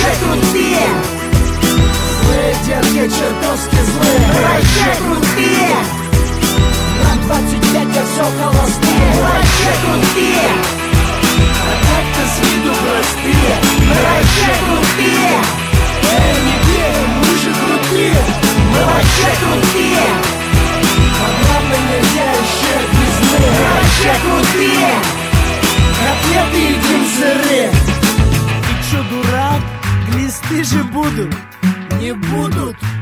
вообще крутые. Злые детки, чертовски злые. Мы вообще крутые. Нам 25, а все холостые. Мы вообще крутые. А так-то с виду простые. Мы вообще крутые. Не верим, мы же крутые. Мы вообще крутые. А главное, нельзя еще без Мы них. вообще крутые. Котлеты едим сырые. Ты чё, дурак? Глисты же будут. Не будут.